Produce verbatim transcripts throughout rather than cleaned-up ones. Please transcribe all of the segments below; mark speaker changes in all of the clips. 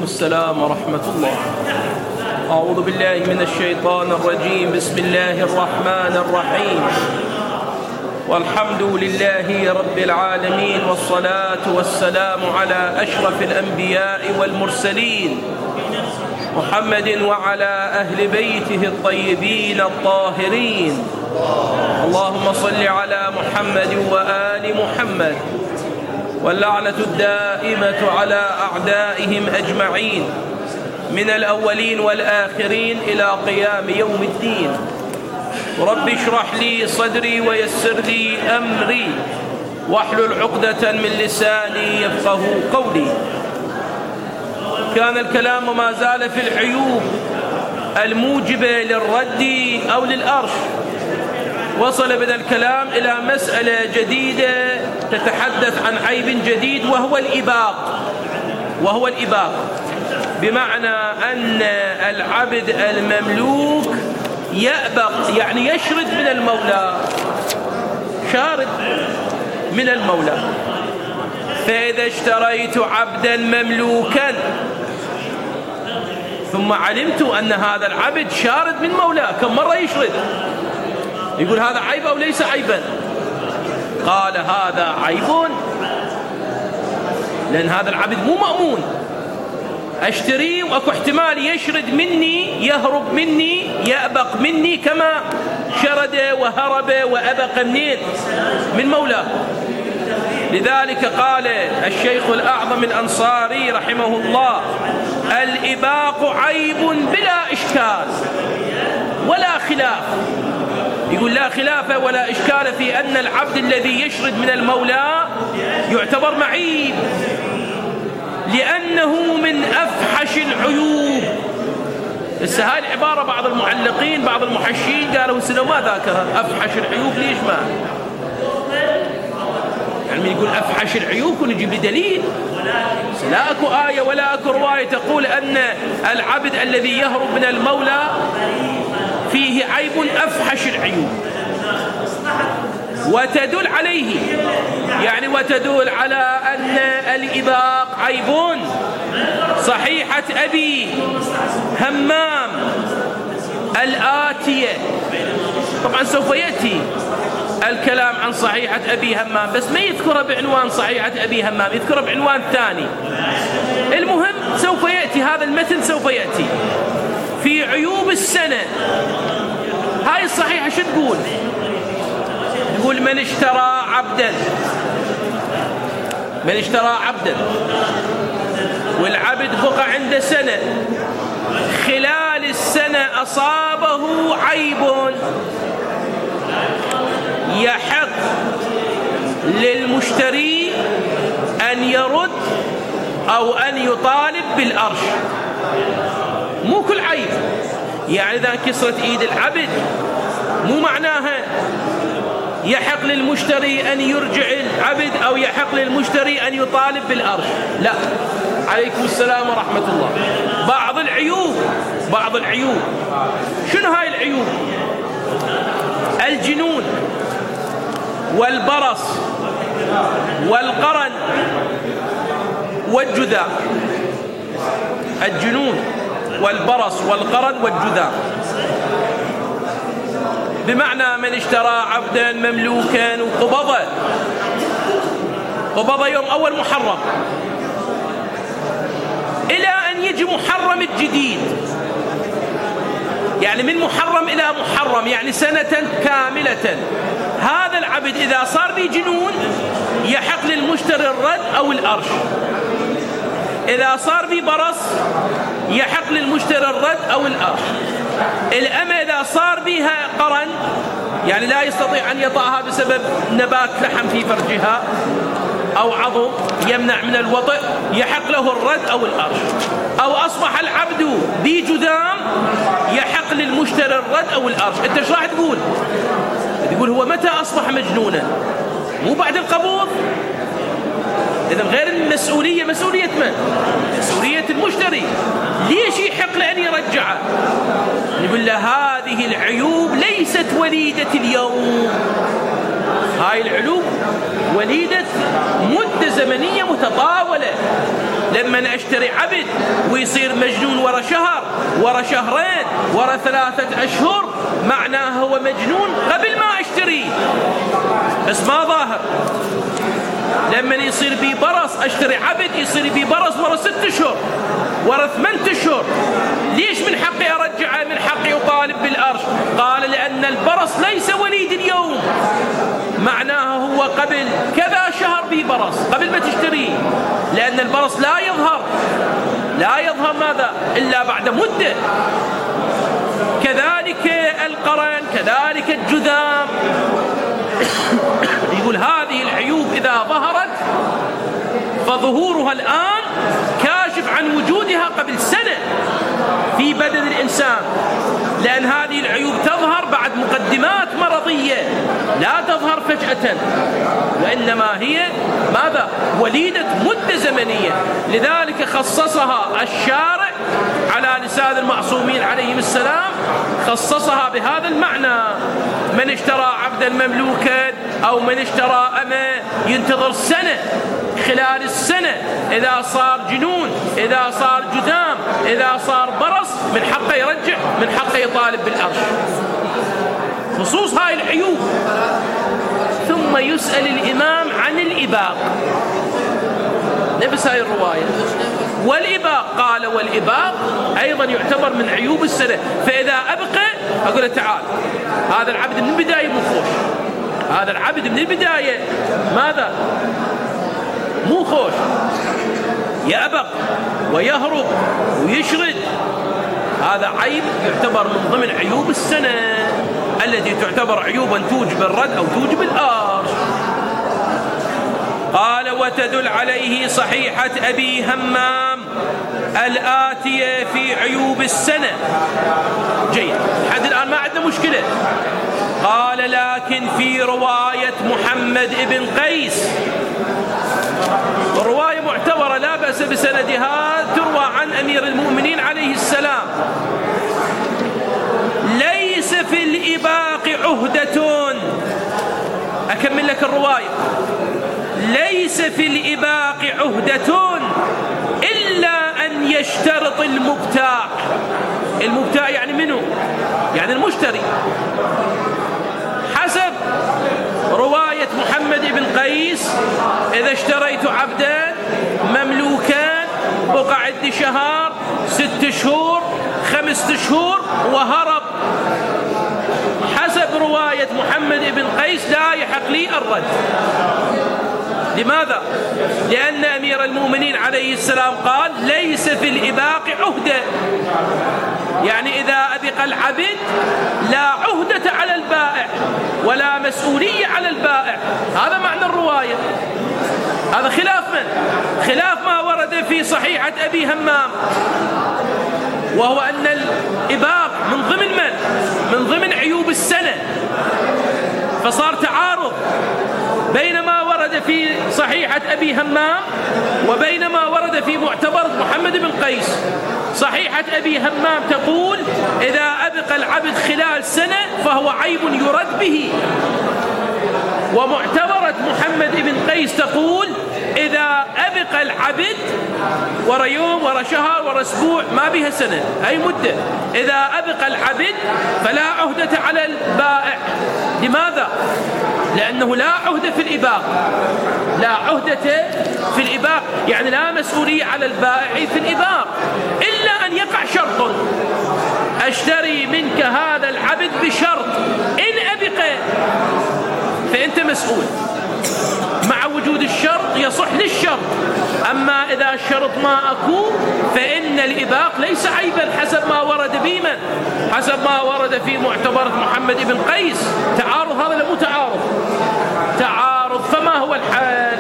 Speaker 1: وعليكم السلام ورحمة الله. أعوذ بالله من الشيطان الرجيم. بسم الله الرحمن الرحيم. والحمد لله رب العالمين، والصلاة والسلام على أشرف الأنبياء والمرسلين محمد وعلى أهل بيته الطيبين الطاهرين. اللهم صل على محمد وآل محمد، واللعنة الدائمة على أعدائهم أجمعين من الأولين والآخرين إلى قيام يوم الدين. رب اشرح لي صدري ويسر لي أمري واحلل عقدة من لساني يفقه قولي. كان الكلام وما زال في العيوب الموجبة للرد أو للأرش. وصل بنا الكلام إلى مسألة جديدة تتحدث عن عيب جديد، وهو الإباق. وهو الإباق بمعنى أن العبد المملوك يأبق، يعني يشرد من المولى، شارد من المولى. فإذا اشتريت عبدا مملوكا ثم علمت أن هذا العبد شارد من مولاه، كم مرة يشرد؟ يقول هذا عيب أو ليس عيبا؟ قال هذا عيب، لأن هذا العبد مو مأمون. أشتريه وأكو احتمال يشرد مني، يهرب مني، يأبق مني كما شرد وهرب وأبق منين؟ من مولاه. لذلك قال الشيخ الأعظم الأنصاري رحمه الله: الإباق عيب بلا إشكال ولا خلاف. يقول لا خلاف ولا إشكال في أن العبد الذي يشرد من المولى يعتبر معيب، لأنه من أفحش العيوب. بس هاي العبارة بعض المعلقين بعض المحشين قالوا سنة ما ذاكرها. أفحش العيوب ليش ما؟ يعني يقول أفحش العيوب ونجيب لي دليل. لا أكو آية ولا أكو رواية تقول أن العبد الذي يهرب من المولى فيه عيب أفحش العيوب، وتدل عليه، يعني وتدل على أن الإباق عيب. صحيحة أبي همام الآتية، طبعا سوف يأتي الكلام عن صحيحة أبي همام، بس ما يذكره بعنوان صحيحة أبي همام، يذكره بعنوان ثاني. المهم سوف يأتي هذا المتن، سوف يأتي في عيوب السنة. هاي الصحيحة شو تقول؟ تقول من اشترى عبدا من اشترى عبدا والعبد بقى عنده سنة، خلال السنة أصابه عيب، يحق للمشتري أن يرد أو أن يطالب بالأرش. مو كل عيب، يعني إذا كسرت إيد العبد مو معناها يحق للمشتري أن يرجع العبد أو يحق للمشتري أن يطالب بالأرش، لا. عليكم السلام ورحمة الله. بعض العيوب بعض العيوب شنو هاي العيوب؟ الجنون والبرص والقرن والجذام. الجنون والبرص والقرن والجذام بمعنى من اشترى عبدا مملوكا وقبضه قبضه يوم أول محرم إلى أن يجي محرم الجديد، يعني من محرم إلى محرم، يعني سنة كاملة. هذا العبد إذا صار به جنون يحق للمشتري الرد أو الأرش. إذا صار به برص يحق للمشتري الرد أو الأرش. الأمة إذا صار بها قرن، يعني لا يستطيع أن يطأها بسبب نبات لحم في فرجها أو عضو يمنع من الوطئ، يحق له الرد أو الأرش. أو أصبح العبد بجذام يحق للمشتري الرد أو الأرش. أنت ايش راح تقول؟ تقول هو متى أصبح مجنونا؟ مو بعد القبوض؟ إذن غير المسؤولية مسؤولية من؟ مسؤولية المشتري. ليش يحق له أن يرجعه؟ نقول له هذه العيوب ليست وليدة اليوم، هاي العيوب وليدة مدة زمنية متطاولة. لما أشتري عبد ويصير مجنون ورا شهر ورا شهرين ورا ثلاثة أشهر معناه هو مجنون قبل ما أشتريه بس ما ظاهر. لما يصير بي برص أشتري عبد يصير بي برص ورا ست أشهر ورا ثمانية أشهر، ليش من حقي أرجعه؟ من حقي أطالب بالأرش. قال لأن البرص ليس وليد اليوم، معناه هو قبل كذا شهر بي برص قبل ما تشتريه، لأن البرص لا يظهر لا يظهر ماذا إلا بعد مدة. كذلك القرن، كذلك الجذام. يقول هذه العيوب إذا ظهرت فظهورها الآن كاشف عن وجودها قبل سنة في بدن الإنسان، لأن هذه العيوب تظهر بعد مقدمات مرضية لا تظهر فجأة، وإنما هي ماذا؟ وليدة مدة زمنية. لذلك خصصها الشارع على لسان المعصومين عليهم السلام، خصصها بهذا المعنى: من اشترى عبدا مملوكا أو من اشترى أمة ينتظر سنة، خلال السنة إذا صار جنون، إذا صار جذام، إذا صار برص، من حقه يرجع، من حقه يطالب بالأرش. خصوص هاي العيوب. ثم يسأل الإمام عن الإباق، نفس هاي الرواية. والإباق قال والإباق أيضا يعتبر من عيوب السنة، فإذا أبقى أقول له تعال، هذا العبد من البداية مو خوش، هذا العبد من البداية ماذا؟ مو خوش، يأبق ويهرب ويشرد، هذا عيب يعتبر من ضمن عيوب السنة التي تعتبر عيوبا توجب الرد أو توجب الأرش. قال وتدل عليه صحيحة أبي همام الآتية في عيوب السنة. جيد، لحد الآن ما عندنا مشكلة. قال لكن في رواية محمد بن قيس، رواية معتبرة لا بأس بسندها، تروى عن أمير المؤمنين عليه السلام: ليس في الإباق عهدة. أكمل لك الرواية: ليس في الإباق عهدة إلا أن يشترط المبتاع. المبتاع يعني منه؟ يعني المشتري. حسب رواية محمد بن قيس: إذا اشتريت عبدا مملوكا وقعد شهر ست شهور خمسة شهور وهرب، حسب رواية محمد بن قيس لا يحق لي الرد. لماذا؟ لأن أمير المؤمنين عليه السلام قال: ليس في الإباق عهدة، يعني إذا أبق العبد لا عهدة على البائع ولا مسؤولية على البائع. هذا معنى الرواية. هذا خلاف من؟ خلاف ما ورد في صحيحة أبي همام، وهو أن الإباق من ضمن من؟ من ضمن عيوب السنة. فصار تعارض بين ما ورد في صحيحة أبي همام وبين ما ورد في معتبر محمد بن قيس. صحيحة أبي همام تقول: إذا أبقى العبد خلال سنة فهو عيب يرد به. ومعتبرة محمد بن قيس تقول: إذا أبقى العبد ورا يوم ورا شهر ورا أسبوع، ما بها سنة، أي مدة، إذا أبقى العبد فلا عهدة على البائع. لماذا؟ لأنه لا عهدة في الإباق، لا عهدة في الإباق، يعني لا مسؤولية على البائع في الإباق، إلا أن يقع شرط: أشتري منك هذا العبد بشرط إن أبقى فأنت مسؤول. مع وجود الشرط يصح للشرط، أما إذا الشرط ما أكو فإن الإباق ليس عيبا حسب ما ورد بمن؟ حسب ما ورد في معتبرة محمد بن قيس. تعارض هذا لا مو تعارض، تعارض. فما هو الحال؟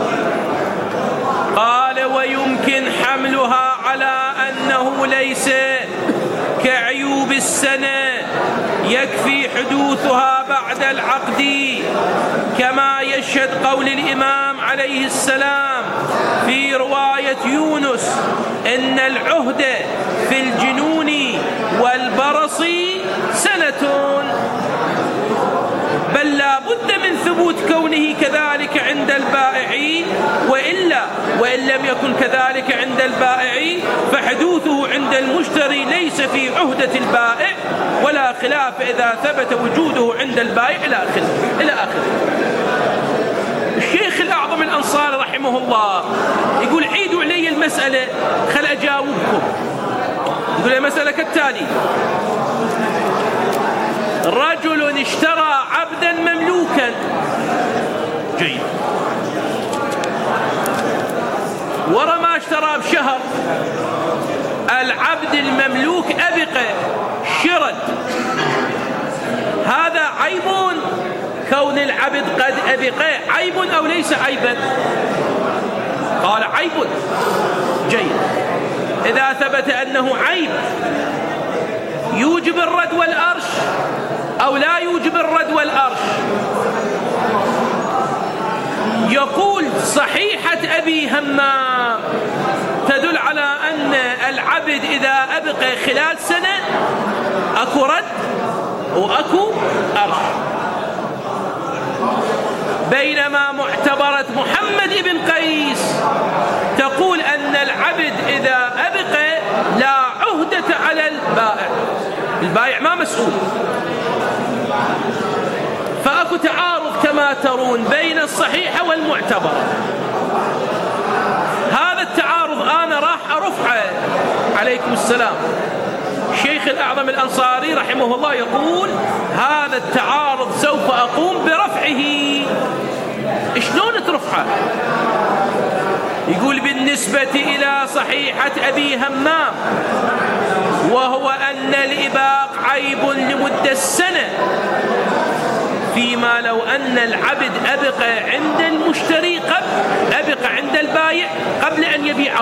Speaker 1: قال: ويمكن حملها على أنه ليس كعيوب السنة يكفي حدوثها بعد العقد، كما يشهد قول الإمام عليه السلام في رواية يونس: إن العهد في الجنون والبرص سنة. بل لا بد من ثبوت كونه كذلك عند البائعين، وإلا وإن لم يكن كذلك عند البائع فحدوثه عند المشتري ليس في عهدة البائع ولا خلاف إذا ثبت وجوده عند البائع إلى آخره إلى آخره. الشيخ الأعظم الأنصاري رحمه الله يقول عيدوا علي المسألة خل أجاوبكم. يقول المسألة كالتالي: رجل اشترى عبدا مملوكا. جيد. ورا ما اشترى بشهر العبد المملوك أبق شرد، هذا عيب كون العبد قد أبق عيب أو ليس عيبا؟ قال عيب. جيد. إذا ثبت أنه عيب يوجب الرد والأرش أو لا يوجب الرد والأرش؟ يقول صحيحة أبي همام تدل على أن العبد إذا أبقى خلال سنة أكو رد وأكو أرش، بينما معتبرة محمد بن قيس تقول أن العبد إذا أبقى لا عهدة على البائع، البائع ما مسؤول. فأكو تعارض كما ترون بين الصحيحة والمعتبرة. هذا التعارض أنا راح أرفعه. عليكم السلام. الشيخ الأعظم الأنصاري رحمه الله يقول هذا التعارض سوف أقوم برفعه. شلون ترفعه؟ يقول بالنسبة إلى صحيحة أبي همام وهو أن الإباق عيب لمدة السنة، فيما لو أن العبد أبق عند المشتري قبل أبق عند البائع قبل أن يبيعه،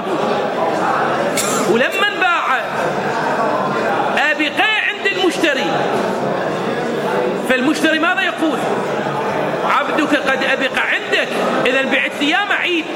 Speaker 1: ولما باع أبق عند المشتري، فالمشتري ماذا يقول؟ عبدك قد أبق عندك، إذا بعت لي يا معيب،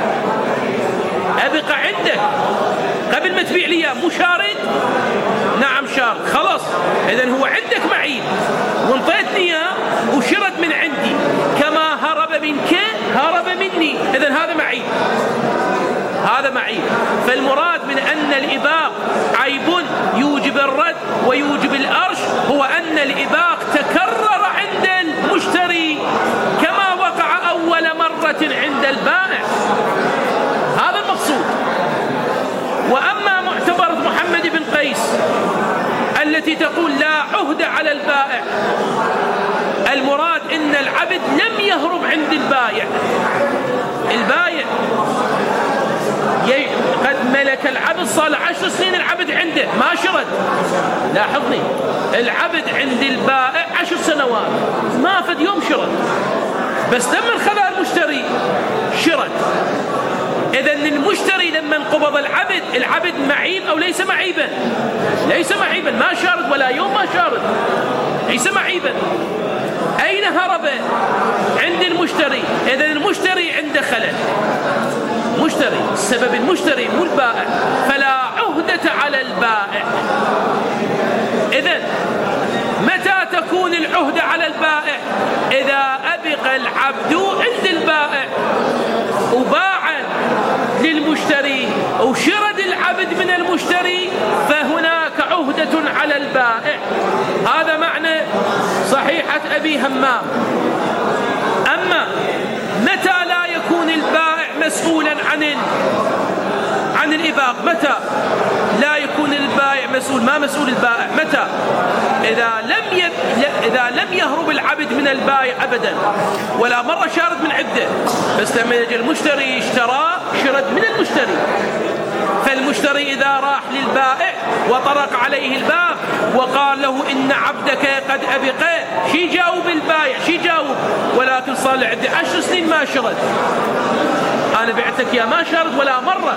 Speaker 1: أبق عندك قبل ما تبيع لي مو شارد؟ نعم شارد. خلاص إذن هو عندك معيب وانطيتني وشرد من عندي، كما هرب منك هرب مني، إذن هذا معيب، هذا معيب. فالمراد من أن الإباق عيب يوجب الرد ويوجب الأرش هو أن الإباق تكرر عند المشتري كما وقع أول مرة عند البائع، هذا المقصود. وأما معتبرة محمد بن قيس التي تقول لا عهد على البائع، المراد إن العبد لم يهرب عند البائع، البائع قد ملك العبد صار عشر سنين العبد عنده ما شرد. لاحظني، العبد عند البائع عشر سنوات ما فد يوم شرد، بس لما خذها المشتري شرد. إذن المشتري لما انقبض العبد، العبد معيب أو ليس معيبا؟ ليس معيبا، ما شارد ولا يوم ما شارد، ليس معيبا. أين هرب؟ عند المشتري. إذن المشتري عنده خلل، مشتري، السبب المشتري مو البائع، فلا عهدة على البائع. إذن متى تكون العهدة على البائع؟ إذا أبق العبد عند البائع وباع للمشتري وشرد العبد من المشتري، فهناك عهدة على البائع. هذا معنى صحيحة أبي همام. أما متى لا يكون البائع مسؤولا عن عن الإباق؟ متى لا يكون البائع مسؤول؟ ما مسؤول البائع متى؟ إذا لم يب... إذا لم يهرب العبد من البائع أبدا ولا مرة شارد من عدة، بس لما يجي المشتري اشترى شرد من المشتري. فالمشتري إذا راح للبائع وطرق عليه الباب وقال له إن عبدك قد أبق، شي جاوب البائع؟ شي جاوب؟ ولكن صار لعدة عشر سنين ما شرد، أنا بعتك يا ما شرد ولا مرة.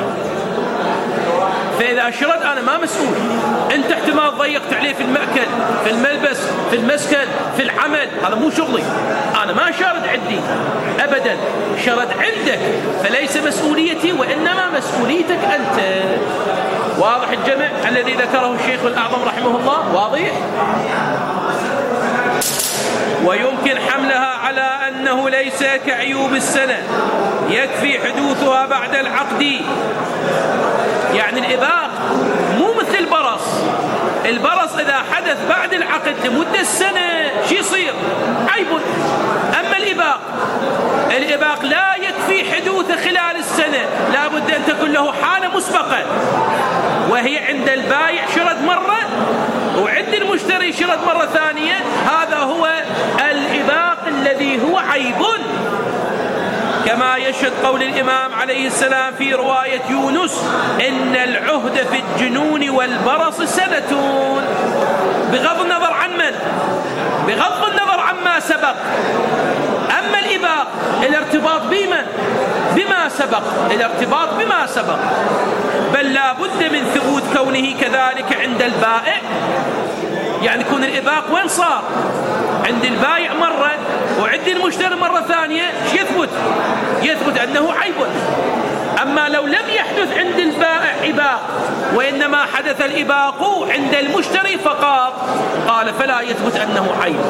Speaker 1: فإذا شرد أنا ما مسؤول. أنت احتمال ضيقت عليه في المأكل، في الملبس، في المسكن، في العمل، هذا مو شغلي، أنا ما شرد عندي أبدا، شرد عندك، فليس مسؤوليتي وإنما مسؤوليتك أنت. واضح الجمع الذي ذكره الشيخ الأعظم رحمه الله؟ واضح؟ ويمكن حملها على أنه ليس كعيوب السنة يكفي حدوثها بعد العقد. يعني الإباق مو مثل البرص. البرص إذا حدث بعد العقد لمدة سنة شي يصير عيب. أما الإباق الإباق لا يكفي حدوثه خلال السنة، لا بد أن تكون له حالة مسبقة، وهي عند البائع شرد مرة وعند المشتري شرد مرة ثانية. هذا هو الإباق الذي هو عيب، كما يشهد قول الإمام عليه السلام في رواية يونس: إن العهد في الجنون والبرص سنة. بغض النظر عن من، بغض النظر عما سبق. أما الإباق الارتباط بمن؟ بما سبق، الارتباط بما سبق، بل لا بد من ثبوت كونه كذلك عند البائع. يعني يكون الإباق وين صار؟ عند البائع مرة وعند المشتري مرة ثانية. يثبت يثبت أنه عيب. أما لو لم يحدث عند البائع إباق وإنما حدث الإباق عند المشتري فقط، قال فلا يثبت أنه عيب.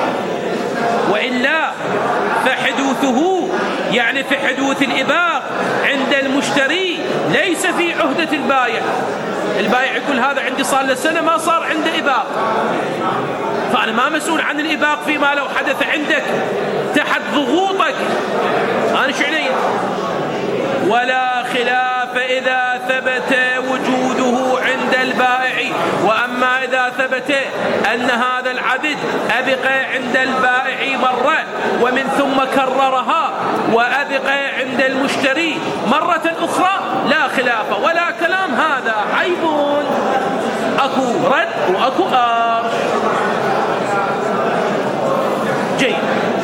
Speaker 1: وإلا فحدوثه يعني في حدوث الإباق عند المشتري ليس في عهدة البائع. البائع يقول هذا عندي صار له سنة ما صار عنده إباق، فأنا ما مسؤول عن الإباق فيما لو حدث عندك تحت ضغوطك، أنا شو علي؟ ولا خلاف إذا ثبت وجوده عند البائع. وأما إذا ثبت أن هذا العبد أبق عند البائع مرة ومن ثم كررها وأبق عند المشتري مرة أخرى، لا خلاف ولا كلام، هذا عيب، أكو رد وأكو آر. جيد.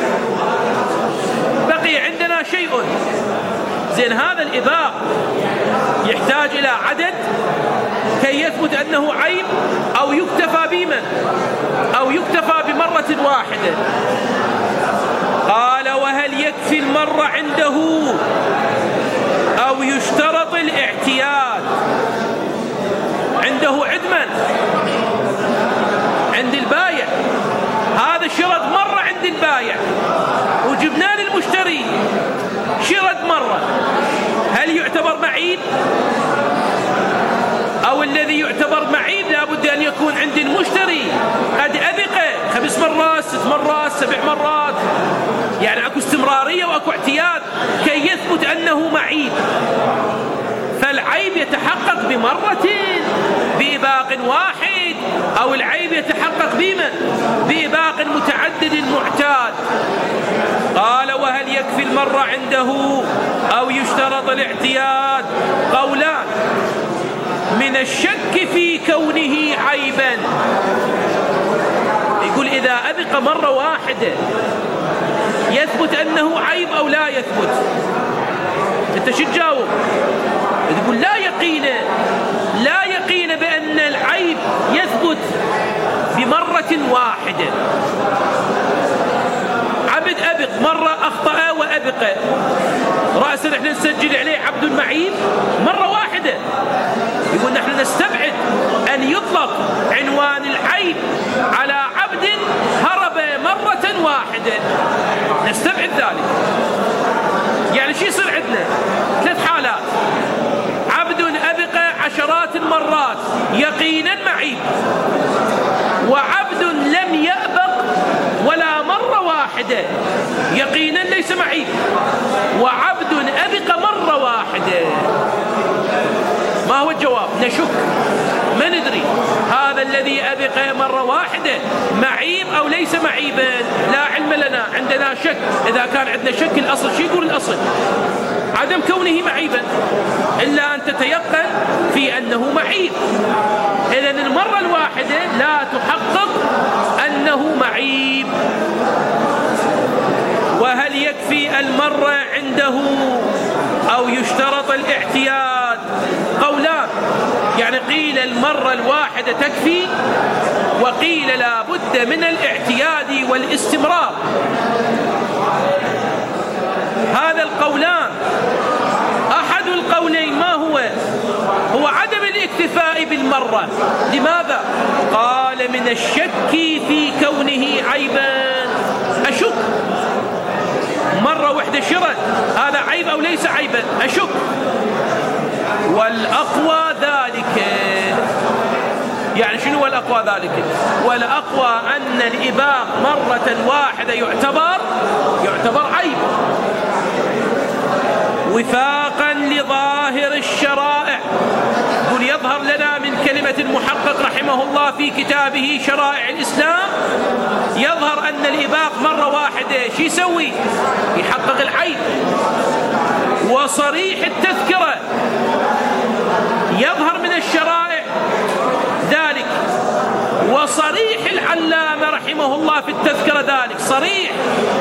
Speaker 1: بقي عندنا شيء. زين، هذا الإباق يحتاج إلى عدد كي يثبت أنه عيب، أو يكتفى بمن؟ أو يكتفى بمرة واحدة. قال: وهل يكفي المرة عنده أو يشترط الاعتياد؟ عنده عدما عند البايع، هذا شرد مرة عند البايع وجبنا للمشتري شرد مرة، هل يعتبر معيب؟ أو الذي يعتبر معيب لابد أن يكون عند المشتري قد أبق خمس مرات ست مرات سبع مرات، يعني أكو استمرارية وأكو اعتياد كي يثبت أنه معيب. فالعيب يتحقق بمرة بإباق واحد، أو العيب يتحقق بمن؟ بإباق متعدد معتاد. قال: وهل يكفي المرة عنده أو يشترط الاعتياد؟ قولان: من الشك في كونه عيبا. يقول إذا أبق مرة واحدة يثبت أنه عيب أو لا يثبت؟ أنت شو تجاوب؟ تقول لا يقين، لا يقين بأن العيب يثبت بمرة واحدة. عبد أبق مرة أخطأ وأبق، رأسا نحن نسجل عليه عبد معيب مرة واحدة. يقول نحن نستبعد أن يطلق عنوان العيب على عبد هرب مرة واحدة، نستبعد ذلك. يعني شو يصير عندنا؟ ثلاث حالات: عبد أبق عشرات المرات يقينا معيب، وعبد لم يأبق ولا مرة واحدة يقينا ليس معيب، وعبد أبق مرة واحدة. ما هو الجواب؟ نشك، ما ندري هذا الذي أبق مرة واحدة معيب أو ليس معيبا، لا علم لنا، عندنا شك. إذا كان عندنا شك الأصل شو يقول الأصل؟ عدم كونه معيبا، إلا أن تتيقن في أنه معيب. إذن المرة الواحدة لا تحقق أنه معيب. وهل يكفي المرة عنده أو يشترط الاعتياد؟ قولان، يعني قيل المرة الواحدة تكفي، وقيل لا بد من الاعتياد والاستمرار. هذا القولان أحد القولين ما هو؟ هو عدم الاكتفاء بالمرة. لماذا؟ قال: من الشك في كونه عيبا. أشك، مرة واحدة شرد، هذا عيب أو ليس عيبا؟ أشك. والأقوى ذلك، يعني شنو هو الأقوى ذلك؟ والأقوى أن الإباق مرة واحدة يعتبر يعتبر عيب، وفاقا لظاهر الشرائع. قل يظهر لنا من كلمة المحقق رحمه الله في كتابه شرائع الإسلام، يظهر أن الإباق مرة واحدة شو يسوي؟ يحقق العيب. وصريح التذكرة يظهر من الشرائع ذلك، وصريح العلامة رحمه الله في التذكرة ذلك صريح،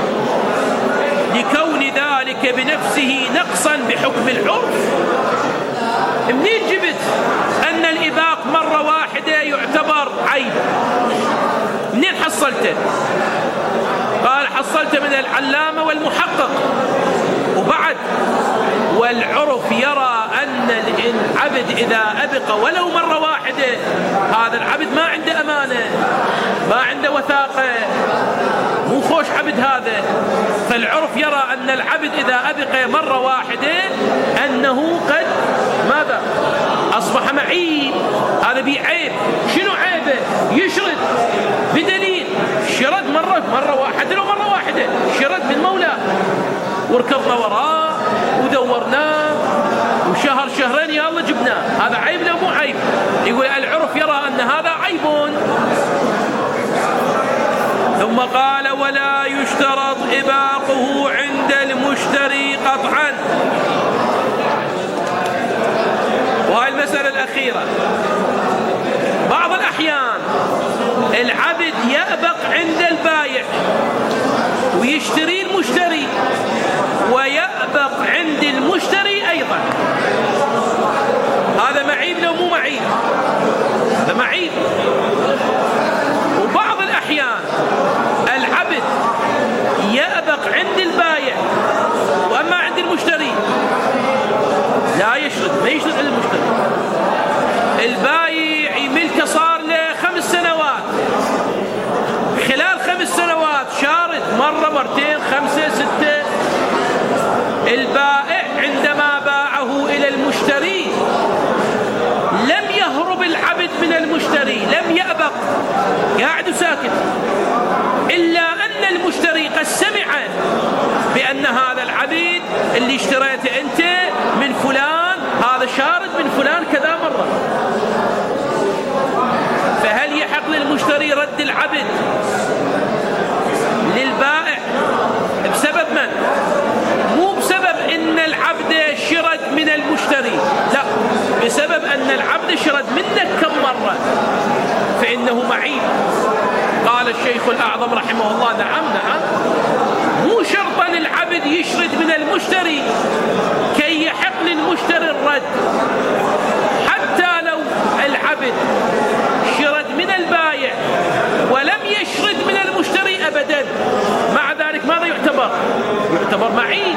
Speaker 1: لكون ذلك بنفسه نقصا بحكم العرف. منين جبت أن الإباق مرة واحدة يعتبر عيب؟ منين حصلته؟ قال حصلته من العلامة والمحقق. وبعد والعرف يرى أن العبد إذا أبقى ولو مرة واحدة، هذا العبد ما عنده أمانة، ما عنده وثاقة، مو خوش عبد هذا. فالعرف يرى أن العبد إذا أبقى مرة واحدة أنه قد ماذا؟ أصبح معيب. هذا بعيب. شنو عيبه؟ يشرد بدليل شرد مرة مرة واحدة، لو مرة واحدة شرد من مولاه، وركضنا وراه ودورناه وشهر شهرين يا الله جبناه. هذا عيب لو مو عيب؟ يقول العرف يرى أن هذا عيب. ثم قال ولا يشترط إباقه عند المشتري قطعا. وهي المسألة الأخيرة. بعض الأحيان العبد يأبق عند البايع ويشتري المشتري، ويأبق عند المشتري أيضا. هذا معيب لو مو معيب؟ هذا معيب. وبعض الأحيان العبد يأبق عند البايع، وأما عند المشتري لا يشرد، ما يشرد عند المشتري. البايع ملكه صار له خمس سنوات، خلال خمس سنوات شارد مرة مرتين خمسة ستة. البائع عندما باعه إلى المشتري لم يهرب العبد من المشتري، لم يأبق، قاعد ساكت، إلا أن المشتري قد سمع بأن هذا العبد اللي اشتريته أنت من فلان، هذا شارد من فلان كذا مرة. فهل يحق للمشتري رد العبد للبائع بسبب من؟ مو بسبب ان العبد شرد من المشتري، لا، بسبب ان العبد شرد منك كم مرة، فإنه معيب. قال الشيخ الأعظم رحمه الله نعم نعم، مو شرطا العبد يشرد من المشتري كي يحق للمشتري الرد، حتى لو العبد شرد من البايع ولم يشرد من المشتري أبدا، مع ذلك ماذا يعتبر؟ يعتبر معيب.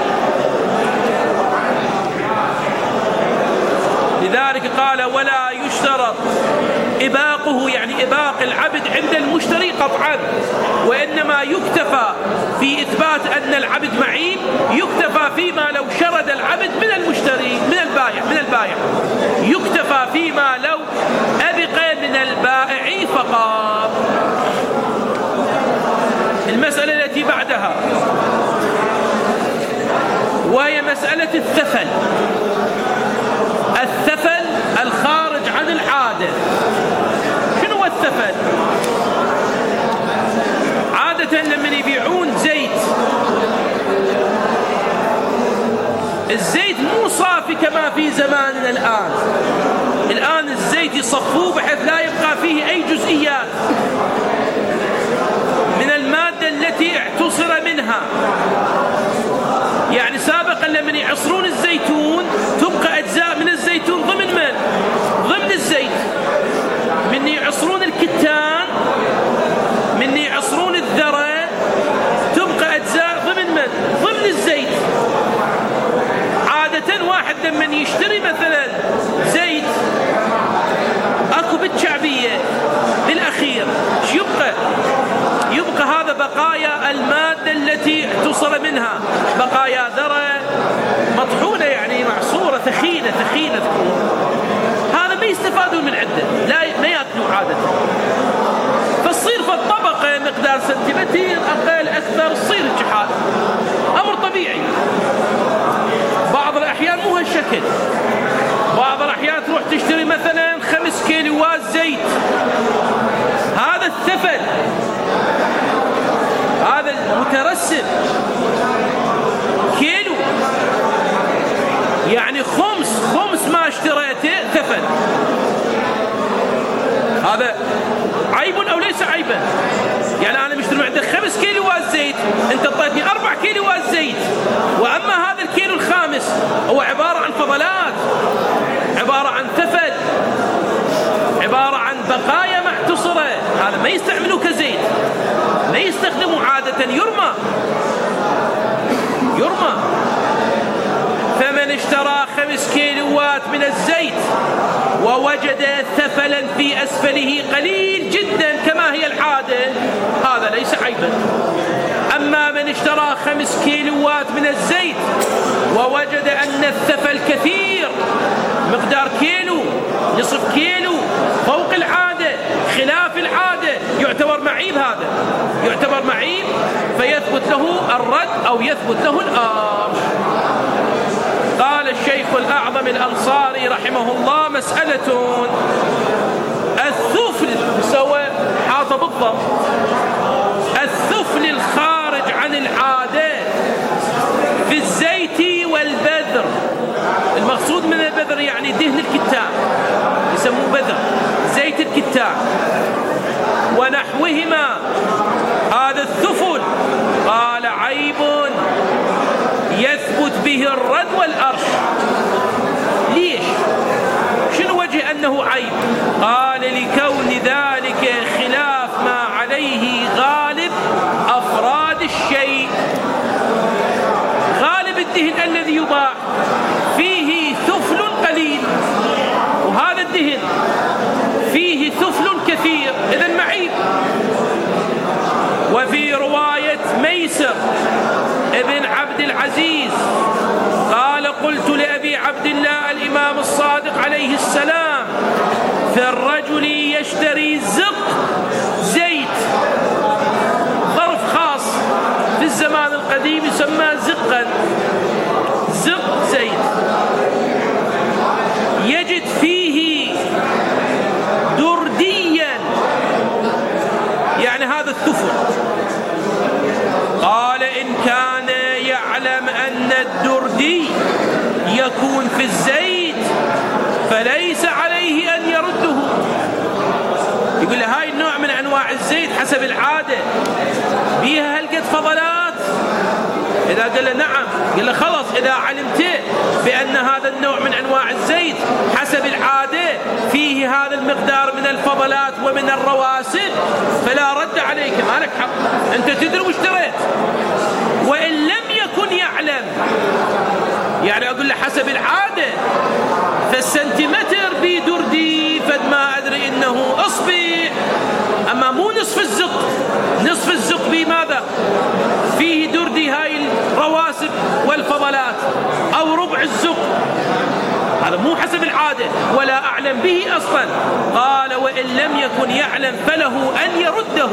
Speaker 1: لذلك قال ولا يشترط إباقه، يعني إباق العبد عند المشتري قطعا، وإنما يكتفى في إثبات أن العبد معيب، يكتفى فيما لو شرد العبد من المشتري من البائع من البائع يكتفى فيما لو أبق من البائع فقط. المسألة التي بعدها وهي مسألة الثفل. الثفل الخارج عن العادة. شنو هو الثفل؟ عادة لمن يبيعون زيت، الزيت مو صافي كما في زماننا الآن. الآن الزيت يصفوه بحيث لا يبقى فيه أي جزئيات من المادة التي اعتصر منها. يعني سابقا لمن يعصرون الزيتون تبقى أجزاء من الزيتون ضمن من؟ ضمن الزيت. من يعصرون الكتان، من يعصرون الذرة، تبقى أجزاء ضمن من؟ ضمن الزيت. عادة واحد لمن يشتري مثلا زيت أكو بالشعبية بالأخير شو يبقى؟ يبقى هذا بقايا كيلوات زيت، هذا الثفل هذا المترسم كيلو، يعني خمس خمس ما اشتريته ثفل. هذا عيب أو ليس عيبا؟ يعني أنا مشتري عندك خمس كيلوات زيت، أنت اعطيتني أربع كيلوات زيت، وأما هذا الكيلو الخامس هو عبارة عن فضلات، عبارة عن ثفل، عبارة عن بقايا محتصرة، هذا ما يستعملوه كزيت، ما يستخدمه عادة، يرمى يرمى. فمن اشترى خمس كيلوات من الزيت ووجد ثفلا في أسفله قليل جدا كما هي العادة، هذا ليس عيبا. أما من اشترى خمس كيلوات من الزيت ووجد أن الثفل كثير، مقدار كيلو، نصف كيلو، فوق العادة، خلاف العادة، يعتبر معيب، هذا يعتبر معيب، فيثبت له الرد أو يثبت له الآرش. قال الشيخ الأعظم الأنصاري رحمه الله: مسألة الثفل سوى حاط بالضبط، الثفل الخارج عن العادة في الزيت والبذر. المقصود من البذر يعني دهن الكتان، يسموه بذر، زيت الكتان ونحوهما، هذا الثفل قال عيب يثبت به الرد والأرش. ليش؟ شنو وجه أنه عيب؟ قال لكون ذلك خلاف ما عليه غالب أفراد الشيء. غالب الدهن الذي يباع فيه ثفل قليل، وهذا الدهن فيه ثفل كثير، إذن معيب. وفي رواية ميسر ابن عبد العزيز قال: قلت لأبي عبد الله الإمام الصادق عليه السلام: في الرجل يشتري زق زيت، ظرف خاص في الزمان القديم يسمى زقا، زق زيت، يجد فيه درديا، يعني هذا الثفل. قال: إن كان يعلم أن الدردي يكون في الزيت فليس عليه أن يرده. يقول له هاي النوع من أنواع الزيت حسب العادة بيها هلقت فضلات؟ إذا قال له نعم، قال له خلص، إذا علمت بأن هذا النوع من أنواع الزيت حسب العادة فيه هذا المقدار من الفضلات ومن الرواسب فلا رد عليك، ما لك حق، أنت تدري واشتريت. وإن لم يكن يعلم، يعني أقول له حسب العادة فالسنتيمتر بدردي فد ما أدري إنه أصبع، أما مو نصف الزق. نصف الزق بماذا؟ فيه دردي هاي الرواسب والفضلات، أو ربع الزق، هذا مو حسب العادة ولا أعلم به أصلا. قال: وإن لم يكن يعلم فله أن يرده.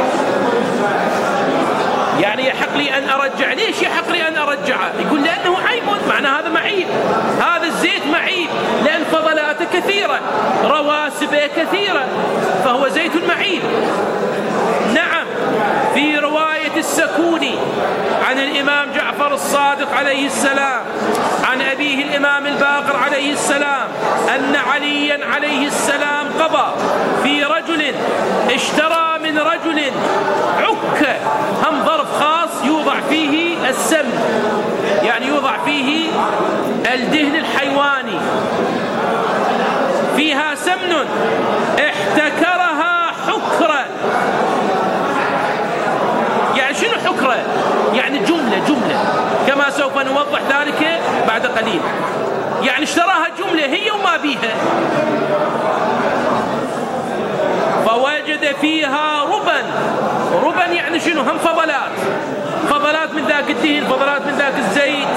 Speaker 1: يعني يحق لي أن أرجع. ليش يحق لي أن أرجعه؟ يقول لأنه عيب، معنى هذا معيب، هذا الزيت معيب لأن فضلاته كثيرة، رواسبه كثيرة، فهو زيت معيب. نعم، في رواية السكوني عن الإمام جعفر الصادق عليه السلام عن أبيه الإمام الباقر عليه السلام أن عليا عليه السلام قضى في رجل اشترى من رجل عكة، هم ظرف خاص يوضع فيه السمن، يعني يوضع فيه الدهن الحيواني، فيها سمن، احتكرها حكرة. يعني شنو حكرة؟ يعني جملة جملة، كما سوف نوضح ذلك بعد قليل. يعني اشتراها جملة هي وما بيها، فوجد فيها ربا. ربا يعني شنو؟ هم فضلات، فضلات من ذاك الدهن، فضلات من ذاك الزيت.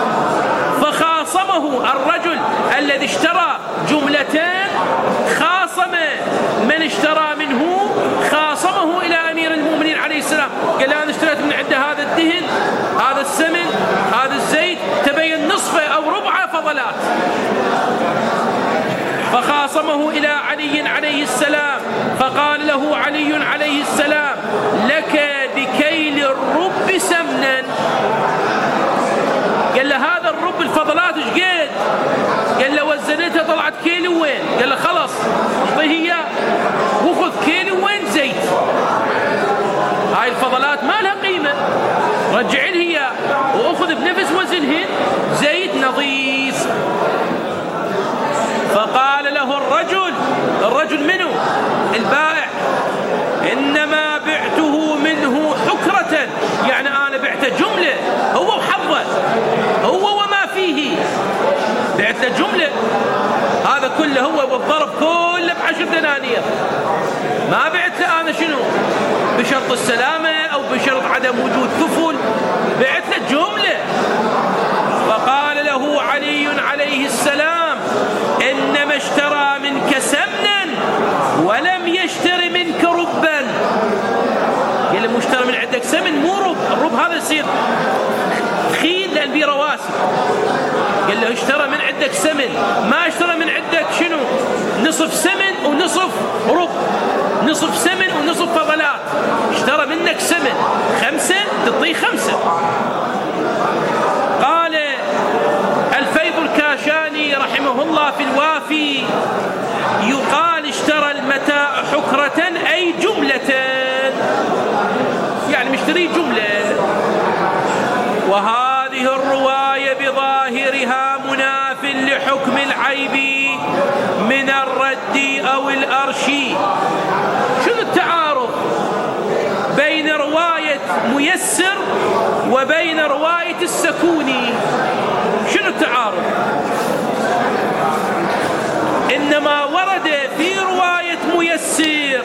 Speaker 1: فخاصمه الرجل الذي اشترى جملتين، خاصم من اشترى منه، خاصمه إلى أمير المؤمنين عليه السلام، قال أنا اشتريت من عنده هذا الدهن، هذا السمن، هذا الزيت، تبين نصفه أو ربعه فضلات. فخاصم قومه إلى علي عليه السلام فقال له علي عليه السلام لك بكيل الرب سمنا. قال له هذا الرب الفضلات ايش قد؟ قال له وزنتها طلعت كيلو وين؟ قال له خلاص اعطيه اياه وخذ كيلو وين زيت، هاي الفضلات ما لها قيمة، رجع له اياه واخذ بنفس وزنهن زيت نظيف. فقال له الرجل، الرجل منه؟ البائع، إنما بعته منه حكرة، يعني أنا بعته جملة هو وحظه هو وما فيه، بعته جملة هذا كله هو والضرب كله بعشر دنانير، ما بعت له أنا شنو بشرط السلامة أو بشرط عدم وجود كفل، بعت له جملة. فقال له علي عليه السلام إنما اشترى منك سمنا ولم يشتري منك ربا. قال له مشترى من عندك سمن مو رب، الرب هذا يصير خيل لأن بيه رواسب. قال له اشترى من عندك سمن، ما اشترى من عندك شنو نصف سمن ونصف رب، نصف سمن ونصف فضلات، اشترى منك سمن خمسة تعطيه خمسة. قال الفيض الكاشاني رحمه الله في الوافي يقال اشترى المتاع حكرة أي جملة، يعني مشتري جملة. وهذه الرواية بظاهرها مناف لحكم العيب من الرد أو الأرش. شنو التعارض بين رواية ميسر وبين رواية السكوني؟ شنو التعارض؟ إنما ورد في رواية ميسر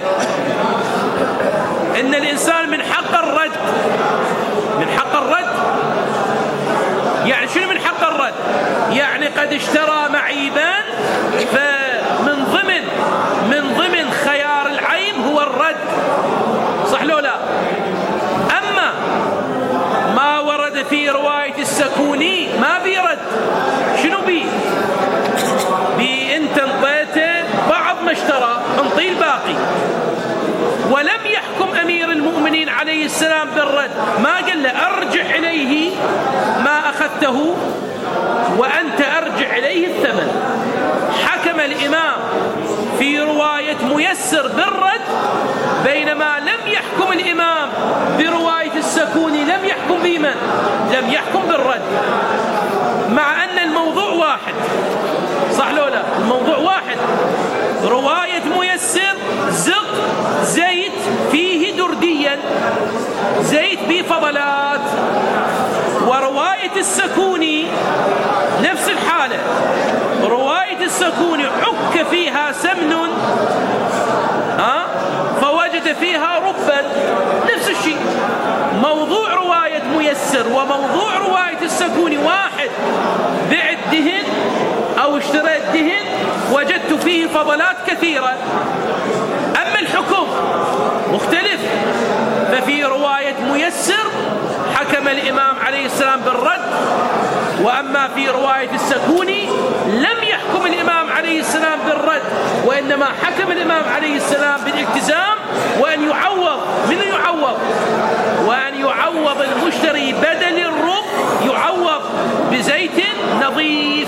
Speaker 1: إن الإنسان من حق الرد، من حق الرد يعني شنو من حق الرد؟ يعني قد اشترى معيبا فمن ضمن من ضمن خيار العيب هو الرد، صح لو لا؟ أما ما ورد في رواية السكوني ما بيرد، شنو بي؟ بي انت انطيته بعض ما اشترى انطي الباقي. ولم يحكم أمير المؤمنين عليه السلام بالرد، ما قال له أرجع إليه ما أخذته وأنت أرجع إليه الثمن. حكم الإمام في رواية ميسر بالرد، بينما لم يحكم الإمام برواية السكوني، لم يحكم بمن؟ لم يحكم بالرد، مع أن الموضوع واحد، صح لو لا؟ الموضوع واحد. رواية ميسر زق زيت فيه درديا، زيت بفضلات. ورواية السكوني نفس الحالة، رواية السكوني عك فيها سمن ها فوجد فيها ربا، نفس الشيء. موضوع رواية ميسر وموضوع رواية السكوني واحد، بع الدهن أو اشتريت دهن وجدت فيه فضلات كثيرة، أما الحكم مختلف. ففي رواية ميسر حكم الإمام عليه السلام بالرد، وأما في رواية السكوني لم يحكم الإمام عليه السلام بالرد، وإنما حكم الإمام عليه السلام بالالتزام، وأن يعوض، من يعوض؟ وأن يعوض المشتري بدل الرب يعوض بزيت نظيف.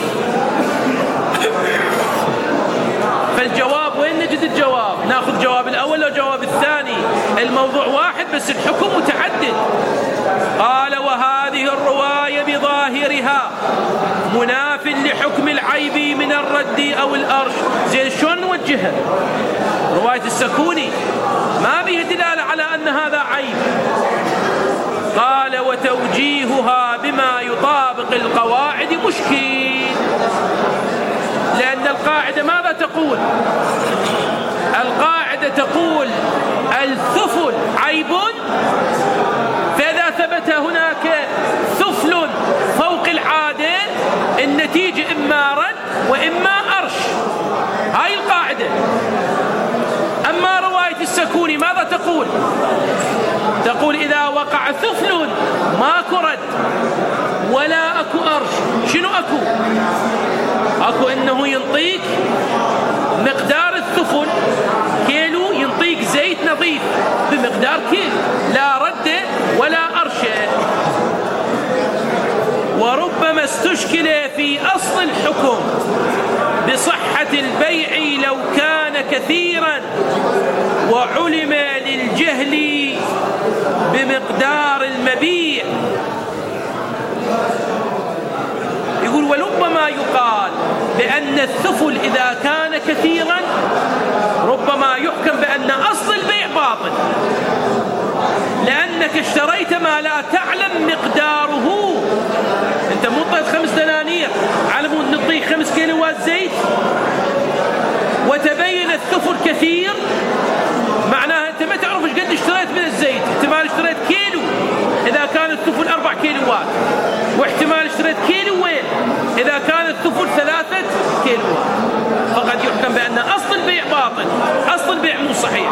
Speaker 1: فالجواب وين نجد الجواب؟ ناخذ جواب الأول أو جواب الثاني؟ الموضوع واحد بس الحكم متعدد. قال وهذه الرواية بظاهرها مناف لحكم العيب من الرد أو الأرش. زين شلون نوجهها؟ رواية السكوني ما بها دلالة على أن هذا عيب. قال وتوجيهها بما يطابق القواعد مشكل، لأن القاعدة ماذا تقول؟ القاعدة تقول الثفل عيب، فإذا ثبت هناك ثفل فوق العادة النتيجة إما رد وإما أرش، هاي القاعدة. أما رواية السكوني ماذا تقول؟ تقول إذا وقع ثفل ماكو رد ولا أكو أرش. شنو أكو؟ أكو إنه ينطيك مقدار الثفل كيلو ينطيك زيت نظيف بمقدار كيلو، لا رد ولا أرشة. وربما استشكل في أصل الحكم بصحة البيع لو كان كثيرا وعلم للجهل بمقدار المبيع. يقول ولربما يقال بأن الثفل إذا كان كثيرا ربما يحكم بأن أصل البيع باطل، لأنك اشتريت ما لا تعلم مقداره. أنت مو طيب خمس دنانير على مود نعطيك خمس كيلوات زيت وتبين الثفل كثير، معناها أنت ما تعرف ايش قد اشتريت من الزيت. احتمال اشتريت كيلو إذا كان الثفل أربع كيلوات، واحتمال اشتريت كيلوين إذا كان الثفل ثلاثة كيلوات، فقد يحكم بأن أصل البيع باطل، أصل البيع مو صحيح.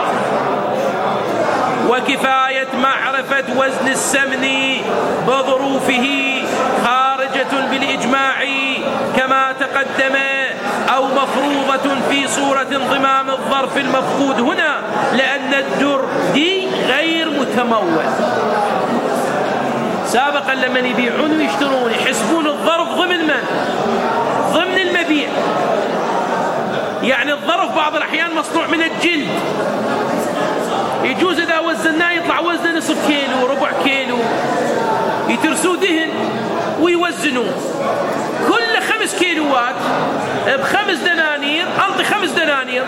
Speaker 1: وكفاية معرفة وزن السمن بظروفه خارجة بالإجماع كما تقدم، أو مفروضة في صورة انضمام الظرف المفقود هنا، لأن الدردي غير متمول. سابقا لما يبيعون ويشترون يحسبون الظرف ضمن من؟ ضمن المبيع. يعني الظرف بعض الأحيان مصنوع من الجلد، يجوز إذا وزناه يطلع وزنه نصف كيلو ربع كيلو، يترسوه دهن ويوزنوه كل خمس كيلوات بخمس دنانير، أعطي خمس دنانير.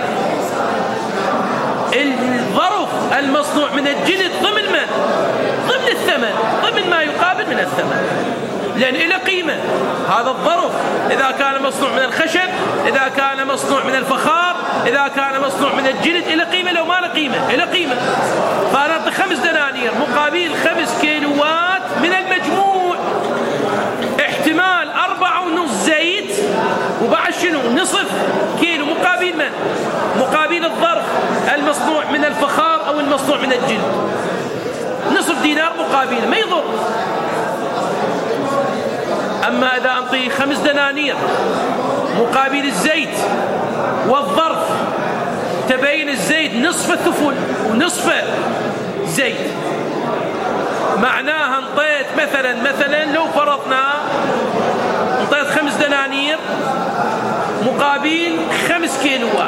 Speaker 1: الظرف المصنوع من الجلد ضمن من؟ ضمن الثمن، ضمن ما يقابل من الثمن، لأن إلى قيمة. هذا الظرف إذا كان مصنوع من الخشب، إذا كان مصنوع من الفخار، إذا كان مصنوع من الجلد، إلى قيمة لو ما له قيمة، إلى قيمة. فأنا خمس دنانير مقابل خمس كيلوات من المجموع، احتمال أربعة ونص زيت وبعد شنو نصف كيلو مقابل من؟ مقابل الظرف المصنوع من الفخار أو المصنوع من الجلد، نصف دينار مقابل، ما يضر. أما إذا أعطي خمس دنانير مقابل الزيت والظرف، تبين الزيت نصف الثفل ونصف زيت، معناها انطيت مثلا مثلا لو فرضنا انطيت خمس دنانير مقابل خمس كيلوات،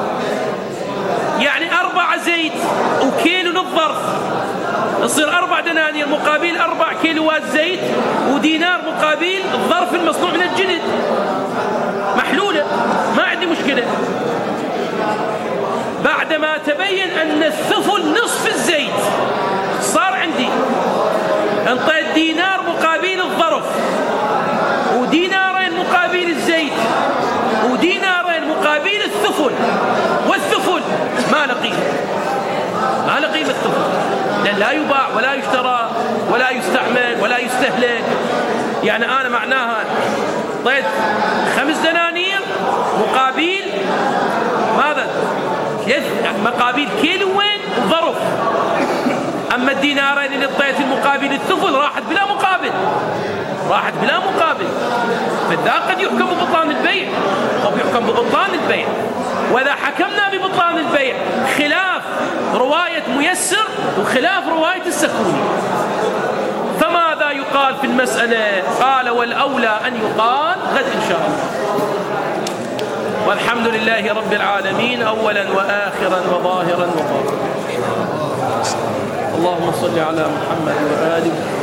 Speaker 1: يعني أربعة زيت وكيلو للظرف، يصير أربع دنانير مقابل أربع كيلوات زيت ودينار مقابل الظرف المصنوع من الجلد. محلولة، ما عندي مشكلة. بعدما تبين أن الثفل نصف الزيت، صار عندي انطيت دينار مقابل الظرف، ودينارين مقابل الزيت، ودينارين مقابل الثفل، والثفل ما له قيمة، ما له قيمة الثفل، لأن لا يباع ولا يشترى ولا يستعمل ولا يستهلك. يعني أنا معناها طيت خمس دنانير مقابل ماذا؟ مقابل كيلوين ظرف. أما الدينارين اللي طيت المقابل الثفل راحت بلا مقابل، راحت بلا مقابل، فذا قد يحكم ببطلان البيع أو يحكم ببطلان البيع. وإذا حكمنا ببطلان البيع خلاف رواية ميسر وخلاف رواية السكوني، فماذا يقال في المسألة؟ قال والأولى أن يقال غد إن شاء الله. والحمد لله رب العالمين أولا وآخرا وظاهرا وباطنا. اللهم صل على محمد وآله